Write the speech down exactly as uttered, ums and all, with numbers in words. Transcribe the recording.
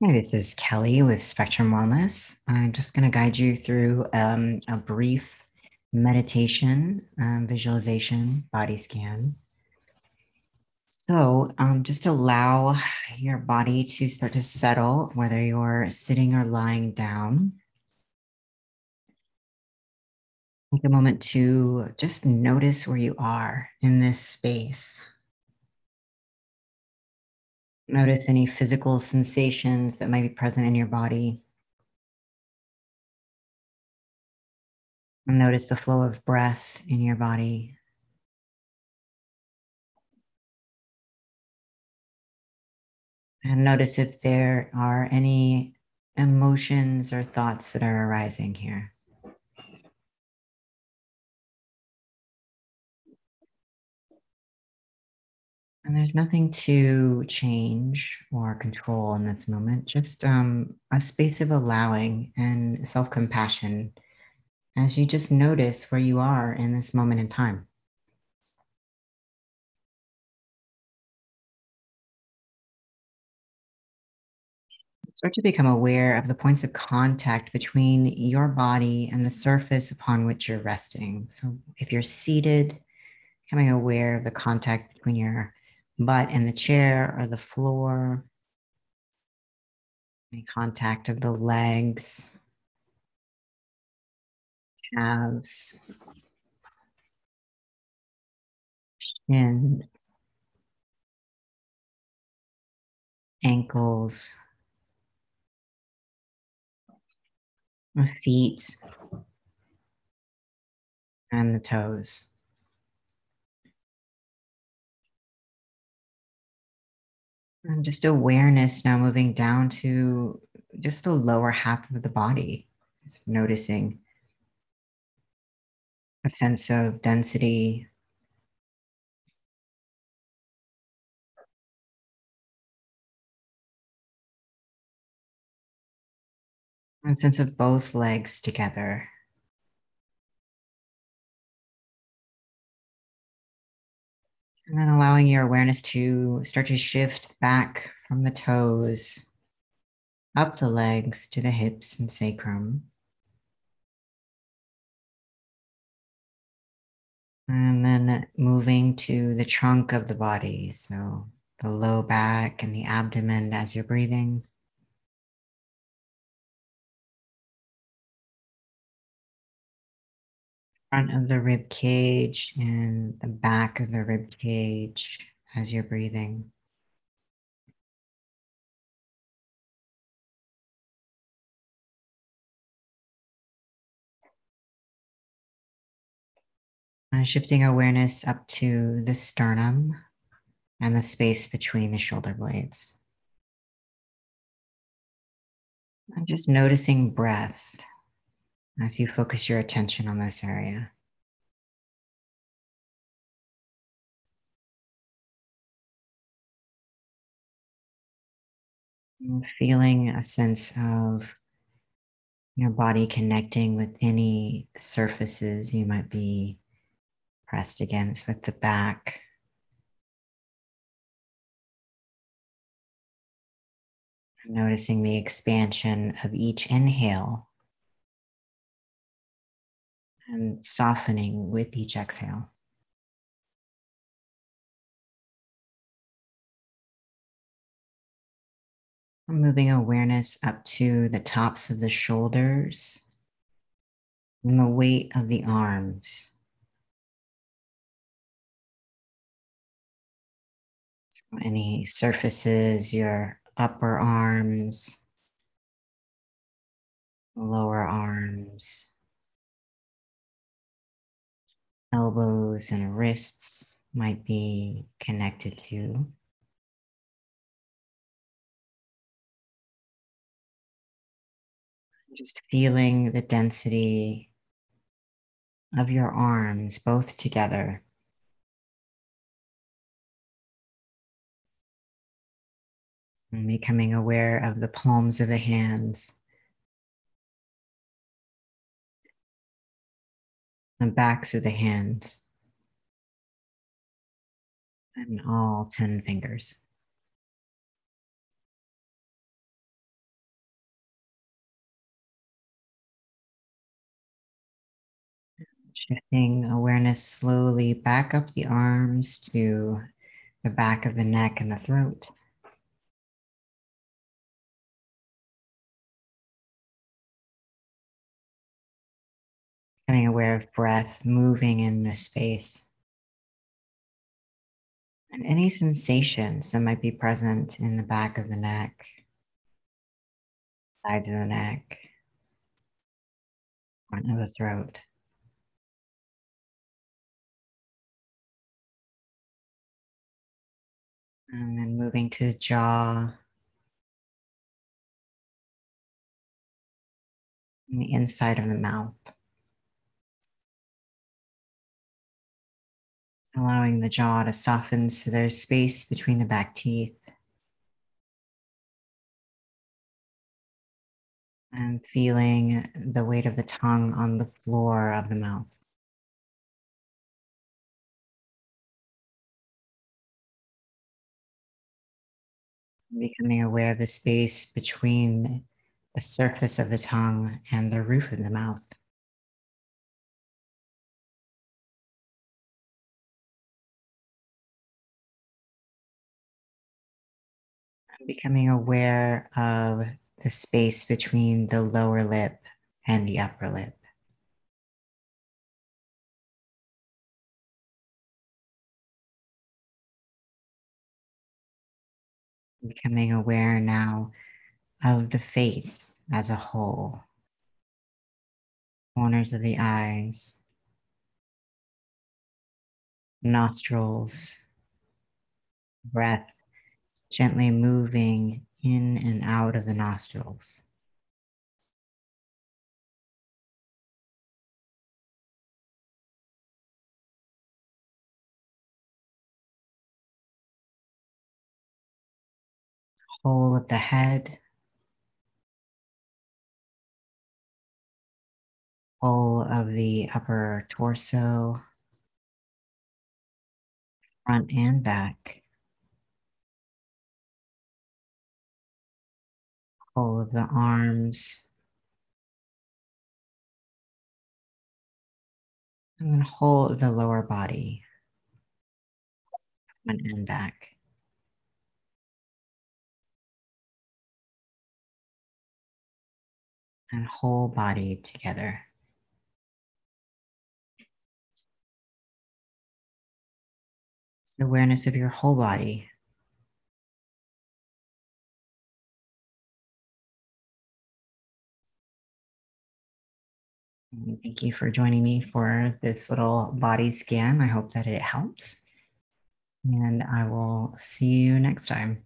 Hi, this is Kelly with Spectrum Wellness. I'm just going to guide you through um, a brief meditation, um, visualization, body scan. So um, just allow your body to start to settle, whether you're sitting or lying down. Take a moment to just notice where you are in this space. Notice any physical sensations that might be present in your body. Notice the flow of breath in your body. And notice if there are any emotions or thoughts that are arising here. And there's nothing to change or control in this moment, just um, a space of allowing and self compassion as you just notice where you are in this moment in time. Start to become aware of the points of contact between your body and the surface upon which you're resting. So if you're seated, becoming aware of the contact between your butt and the chair or the floor, any contact of the legs, calves, shins, ankles, feet, and the toes. And just awareness now moving down to just the lower half of the body. Just noticing a sense of density, and sense of both legs together. And then allowing your awareness to start to shift back from the toes up the legs to the hips and sacrum. And then moving to the trunk of the body. So the low back and the abdomen as you're breathing. Front of the rib cage and the back of the rib cage as you're breathing. And shifting awareness up to the sternum and the space between the shoulder blades. And just noticing breath as you focus your attention on this area. And feeling a sense of your body connecting with any surfaces you might be pressed against with the back. Noticing the expansion of each inhale and softening with each exhale. Moving awareness up to the tops of the shoulders and the weight of the arms. So any surfaces, your upper arms, lower arms, elbows and wrists might be connected to. Just feeling the density of your arms both together. And becoming aware of the palms of the hands, the backs of the hands, and all ten fingers. Shifting awareness slowly back up the arms to the back of the neck and the throat. Becoming aware of breath moving in the space and any sensations that might be present in the back of the neck, sides of the neck, front of the throat. And then moving to the jaw and the inside of the mouth. Allowing the jaw to soften so there's space between the back teeth. And feeling the weight of the tongue on the floor of the mouth. Becoming aware of the space between the surface of the tongue and the roof of the mouth. Becoming aware of the space between the lower lip and the upper lip. Becoming aware now of the face as a whole, corners of the eyes, nostrils, breath gently moving in and out of the nostrils. Whole of the head, whole of the upper torso, front and back, whole of the arms, and then whole of the lower body, front and back. And whole body together. Awareness of your whole body. And thank you for joining me for this little body scan. I hope that it helps. And I will see you next time.